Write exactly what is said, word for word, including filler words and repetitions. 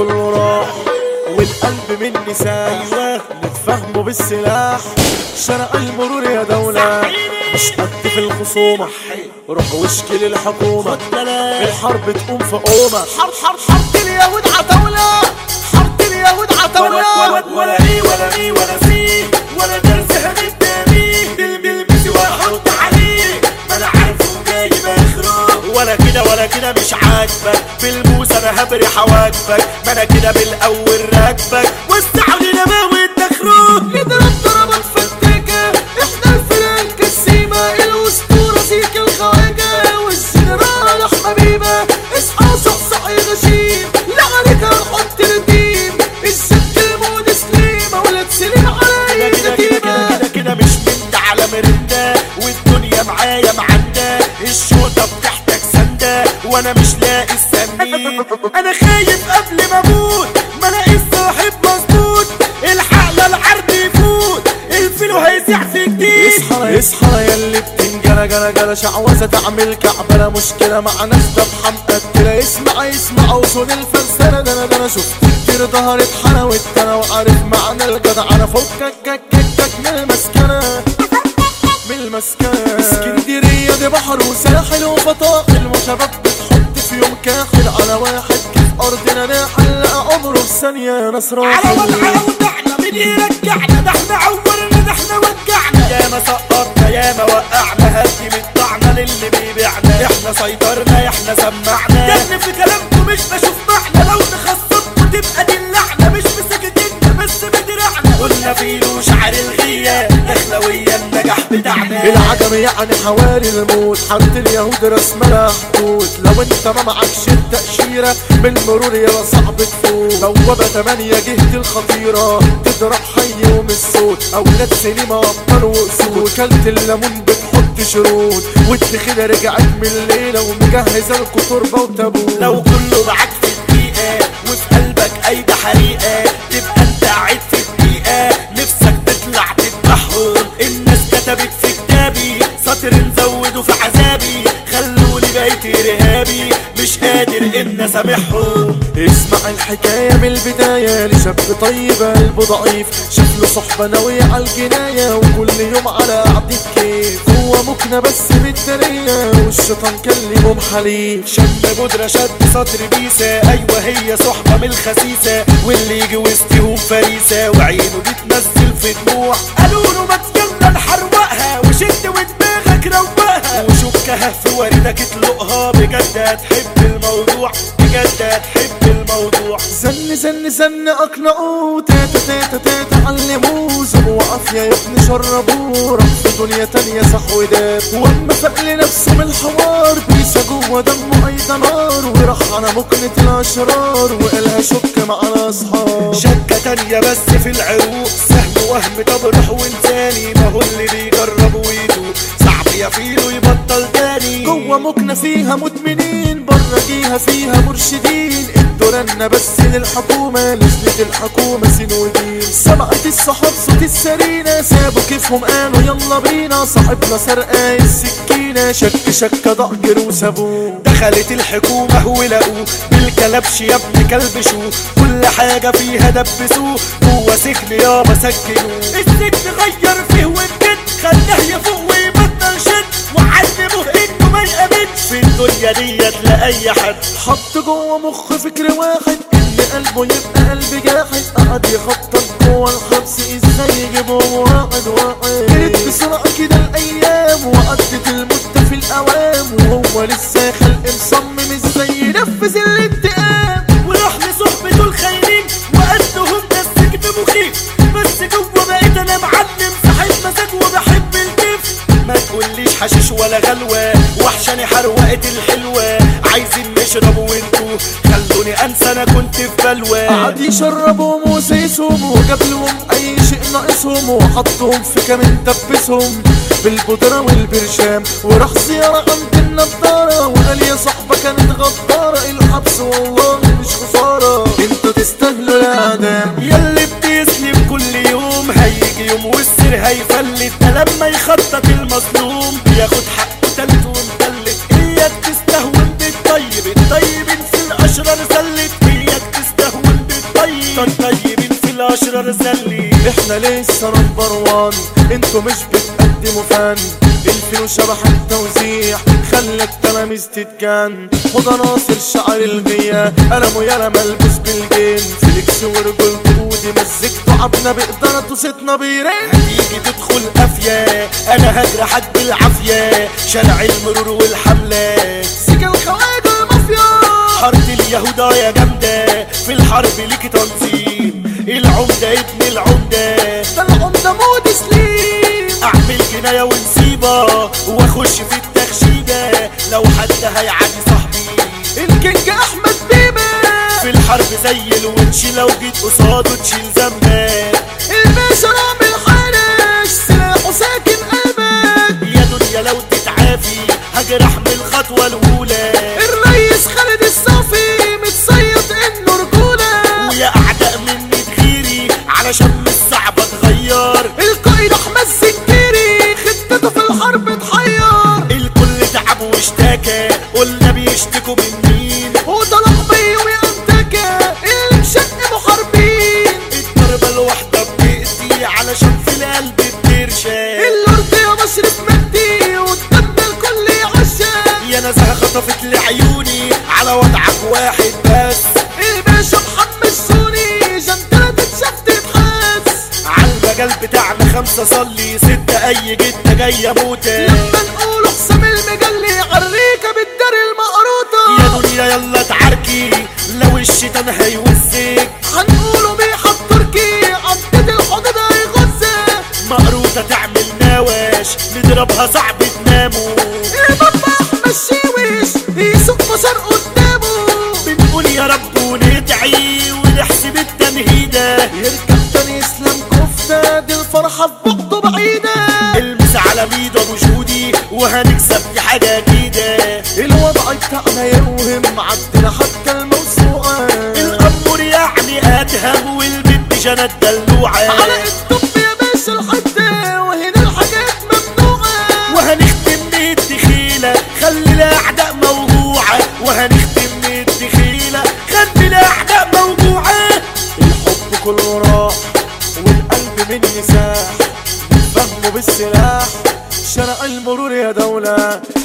كله راح والقلب مني ساح، نتفهموا بالسلاح شارع المرور يا دولة، مش قد في الخصومة روح واشكي للحكومة، الحرب تقوم في قومة. حرب حرب حرب اليهود عتاولة، حرب اليهود عتاولة. ولا ولا ايه ولا مي ولا سي ولا درس هنتناميه، بالبسي واحط عليه ما انا عارفه جاي مخروق. ولا كده ولا كده مش عاجبك، بالبوس انا هبري حواجبك، ما انا كده بالاول راكبك واستعمل نباوي التخروق. نضرب ضربات فتاكة احنا الفرقة الكسيمة، الاسطورة سيك الخواجة والجنرال احمى بيبة. اصحى صحصح يا غشيم لا عليك هنحط التيم، الست المود سليمة ولا تسلم علي كده كده كده كده كده مش من ده على مرندة، والدنيا معايا معندة، الشوطة بتحتاج سندة وانا مش لاقي السنين. انا خايف قبل ما اموت ما الاقي الصاحب مظبوط، الحق العرض يفوت الفيلو هيسيح في جديد. اصحى اصحى يا اللي بتنجرى جرى جرى شعوذة تعمل كعبة، لا مشكلة مع ناس دبحة مقتلة. اسمع اسمع وصول الفلسفة، ده انا ده انا شفت كتير ظهرت حلاوة انا وعارف معنى الجدع. انا فكك كك كك كك من المسكنة من المسكنة. اسكندرية دي بحر وساحل وفطاحل، وشباب بتحط في يوم كاحل على واحد كيف ارضنا ناحل، لقى عمره في ثانية ناس راحل. على وضعنا ودعنا مين يرجعنا، ده احنا عورنا ده احنا وجعنا. ياما سقطنا ياما وقعنا، هدي مدعنا للي بيبيعنا، احنا سيطرنا احنا سمعنا. يا ابني في كلامكم مش بشوف معنى، لو نخصصكم تبقى دي اللعنة، مش مسكتنا بس بدرعنا. قلنا فيلو شعر الغية دخلوية النجاح بتاعنا. العجم يعني حوالي الموت، حارة اليهود رسم لها حدود، لو انت ما معكش التأشيرة بالمرور يلا صعب تفوت. بوابة تمانية جهة الخطيرة تضرب حي ومن الصوت، اولاد سينما ابطال واسود، كلت الليمون بتحط شرود، والدخيلة رجعت من الليلة ومجهزة لكم تربة وتابوت. لو كله معاك في الدقيقة وفي قلبك ايدي حريقة، تبقى انت قاعد في الدقيقة نفسك تطلع تذبحهم. الناس كتبت في كتابي سطر نزوده في عذابي، خلوني بقيت ارهابي مش قادر ان اسامحهم. اسمع الحكاية من البداية لشاب طيب قلبه ضعيف، شاف له صحبة ناوية على الجناية وكل يوم على قعدة كيف، هو مكنة بس بالدنيا والشيطان كلمهم حليف. شم بودرة شد سطر بيسة، ايوه هي صحبة من الخسيسة، واللي يجي وسطهم فريسة وعينه دي تنزل في دموع. قالوا له ما تجيلنا نحروقها وشد ودماغك روقها، وشكها في وردك اطلقها، بجد هتحب الموضوع بجد هتحب الموضوع. زن زن زن اقنعوه، تاتا تاتا تاتا علموه، زبوا عافية يا ابني شربوه، راح في دنيا تانية صح وداب، واما فاق لنفسه من الحوار بيسا جوه دمه ايضا نار، وراح على مكنة الاشرار وقالها شك مع الاصحاب. شكة تانية بس في العروق، سهم وهم طب روح وانساني، ما هو اللي بيجرب ويدوق صعب يا فيلو يبطل تاني. جوه مكنة فيها مدمنين، بره جيها فيها مرشدين، ادوا بس للحكومة نزلت الحكومة سين ودين. سمعت الصحاب صوت السرينة سابوا كيفهم قالوا يلا بينا، صاحبنا سرقاي السكينة شك شك ضجر وسابوه. دخلت الحكومة ولقوه بالكلبش يا ابن كلبشوه، كل حاجة فيها دبسوه، جوه سجن يابا سجنوه. السجن غير فيه وجد خلاه يفوق ويبطل شد، وعلموه انه ما يأمنش في الدنيا ديت لأي حد. حط جوه مخ فكر واحد ان قلبه يبقى قلب جاحد، قعد يخطط جوه الحبس ازاي يجيبهم واحد واحد. جرت بسرعة كده الايام وعدت المدة في الاوام، وهو لسه خلق مصمم ازاي ينفذ الانتقام. وراح لصحبته الخاينين وقدهم ده السجن مخيف، بس جوه بقيت انا معلم صاحب مزاج وبحب الكيف. ما تقوليش حشيش ولا غلوة وحشاني حروقة الحلوة، عايزين نشرب وانتو خلوني انسى انا كنت في بلوى. قعد يشربهم وسيسهم وجاب لهم اي شيء ناقصهم، وحطهم في كمين دبسهم بالبودرة والبرشام، وراح زيارة عند النضارة وقال يا صاحبة كانت غدارة، الحبس والله مش خسارة انتوا تستاهلوا الاعدام. ياللي بتسلم كل يوم هيجي يوم والسر هيفلت، ده لما يخطط المظلوم بياخد حقه تالت ومتلت. اياك تستهون بالطيب الطيب في الاشرار زلت، اياك تستهون ابطال طيبين في الاشرار زلي. احنا لسه نمبر وان، انتوا مش بتقدموا فن. الفيلو شبح التوزيع خلى التلاميذ تتجن. هدى ناصر شعر الغيا قلمه يالا ملبوس بالجن. فيليكس ورجولته ودي مزجته عبنا بإدارته صيتنا بيرن. هتيجي تدخل قافية انا هجرحك بالعافية. شارع المرور والحملات سيكا الخواجة المافيا. حارة اليهودا يا جامدة في الحرب ليكي تنظيم. العمدة ابن العمدة ده العمدة مود سليم. اعمل جناية ونسيبة واخش في التخشيبة لو حد هيعادي صاحبي. الكينج احمد بيبة في الحرب زي الونش لو جيت قصاده تشيل ذنبك. الباشا رامي الحارش سلاحه ساكن قلبك. يا دنيا لو تتعافي هجرح من الخطوة الأولى. الريس خالد الصافي متصيد انه رجولة. ويا أعداء مني تغيري علشان مش صعب اتغير. القائد احمد سكيري خطته في الحرب تحير. الكل تعب واشتكى قلنا بيشتكوا من مين. وطلق بيه وينتكى اللي مشق محاربين. الضربة الواحدة بتقتي علشان في القلب بترشى. اللورد يا مشرف مجدي والدم الكل يعشى. يا نزهة خطفت لعيوني على وضعك واحد بس. الباشا محمد سوني جنتلة تتشاف تتحس. عالمجال بتاعنا خمسة صلي ستة أي جدة جاية موتة. لما نقوله حسام المجلي عالريكة بالدار المقروطة. يا دنيا يلا تعاركي لو الشيطان هيوزك. هنقوله بيحة تركي عدد الحدود هيغزك. مقروطة تعمل نواش نضربها صعب تناموا. البابا احمد شيوش يسوق بشر قدامه. بنقول يا رب وندعي ونحسب التنهيدة. يركب تاني يسلم كفتة دي الفرحة في بعضه بعيدة. المس على ميدو ابو جودي وهنكسب دي حاجة جديدة. الوضع بتاعنا يوهم عدنا حتى الموسوعة. الأمور يعني أدهم والبنت جنى الدلوعة. على الطب يا باشا الحتة وهنا الحاجات ممنوعة. وهنختم بالدخيلة خلي الأعداء موجوعة. وهنختم بالدخيلة خلي الأعداء موجوعة. الحب كله راح والقلب مني ساح. فهمه بالسلاح شرع المرور يا دولة.